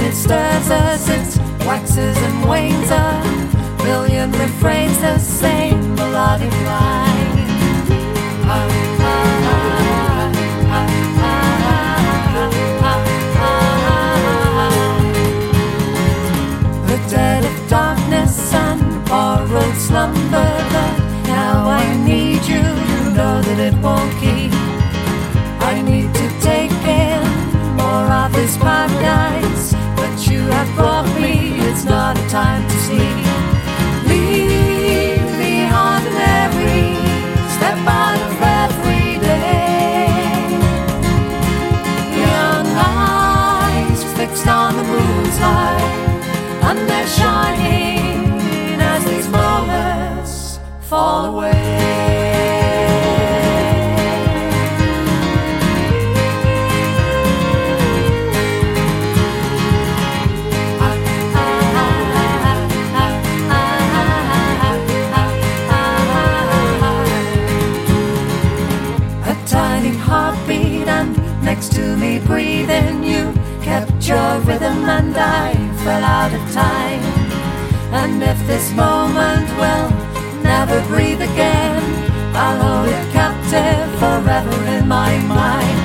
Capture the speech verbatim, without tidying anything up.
it stirs us, it waxes and wanes a million refrains, the same melodic line. Ah, ah, ah, ah, ah, ah, ah. The dead of darkness and borrowed slumber, but now I need you, you know that it won't keep. I need to take in more of this paradise, but you have brought me, it's not a time to sleep. Leave the ordinary, step out of every day. Young eyes fixed on the moon's light, and they're shining as these moments fall away. Next to me breathing, you kept your rhythm and I fell out of time. And if this moment will never breathe again, I'll hold it captive forever in my mind.